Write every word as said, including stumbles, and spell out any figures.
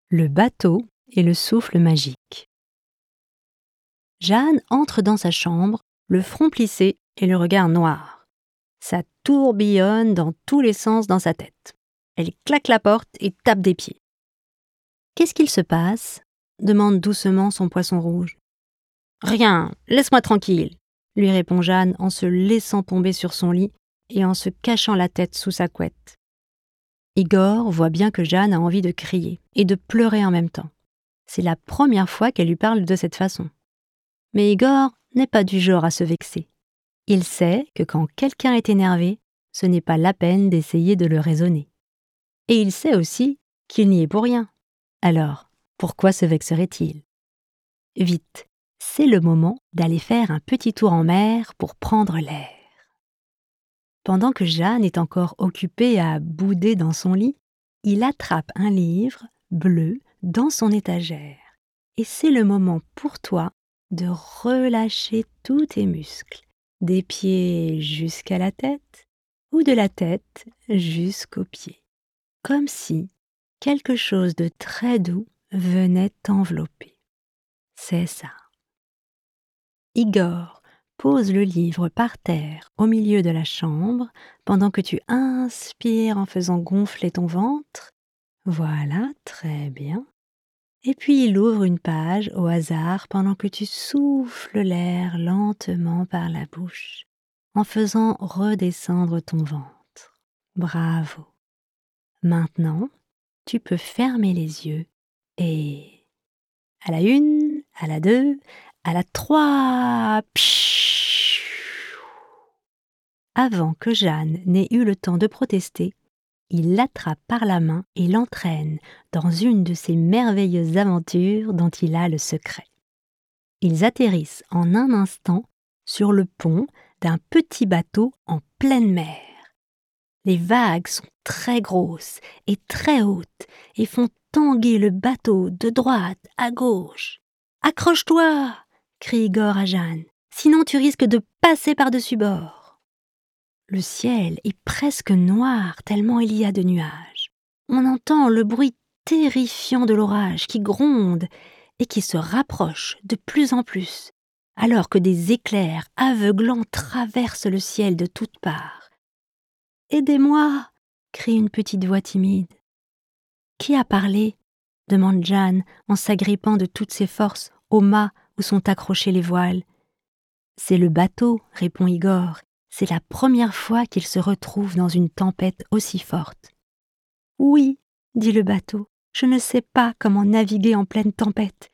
Le bateau et le souffle magique. Jeanne entre dans sa chambre, le front plissé et le regard noir. Ça tourbillonne dans tous les sens dans sa tête. Elle claque la porte et tape des pieds. « Qu'est-ce qu'il se passe ?» demande doucement son poisson rouge. « Rien, laisse-moi tranquille !» lui répond Jeanne en se laissant tomber sur son lit et en se cachant la tête sous sa couette. Igor voit bien que Jeanne a envie de crier et de pleurer en même temps. C'est la première fois qu'elle lui parle de cette façon. Mais Igor n'est pas du genre à se vexer. Il sait que quand quelqu'un est énervé, ce n'est pas la peine d'essayer de le raisonner. Et il sait aussi qu'il n'y est pour rien. Alors, pourquoi se vexerait-il ? Vite, c'est le moment d'aller faire un petit tour en mer pour prendre l'air. Pendant que Jeanne est encore occupée à bouder dans son lit, il attrape un livre bleu dans son étagère. Et c'est le moment pour toi de relâcher tous tes muscles, des pieds jusqu'à la tête ou de la tête jusqu'aux pieds, comme si quelque chose de très doux venait t'envelopper. C'est ça. Igor pose le livre par terre au milieu de la chambre pendant que tu inspires en faisant gonfler ton ventre. Voilà, très bien. Et puis il ouvre une page au hasard pendant que tu souffles l'air lentement par la bouche en faisant redescendre ton ventre. Bravo. Maintenant, tu peux fermer les yeux et à la une, à la deux, à la trois. Pshhh. Avant que Jeanne n'ait eu le temps de protester, il l'attrape par la main et l'entraîne dans une de ces merveilleuses aventures dont il a le secret. Ils atterrissent en un instant sur le pont d'un petit bateau en pleine mer. Les vagues sont très grosses et très hautes et font tanguer le bateau de droite à gauche. « Accroche-toi !» crie Igor à Jeanne, « sinon tu risques de passer par-dessus bord. » Le ciel est presque noir tellement il y a de nuages. On entend le bruit terrifiant de l'orage qui gronde et qui se rapproche de plus en plus, alors que des éclairs aveuglants traversent le ciel de toutes parts. « Aidez-moi !» crie une petite voix timide. « Qui a parlé ?» demande Jeanne en s'agrippant de toutes ses forces au mât où sont accrochés les voiles. « C'est le bateau » répond Igor. C'est la première fois qu'il se retrouve dans une tempête aussi forte. « Oui, dit le bateau, je ne sais pas comment naviguer en pleine tempête.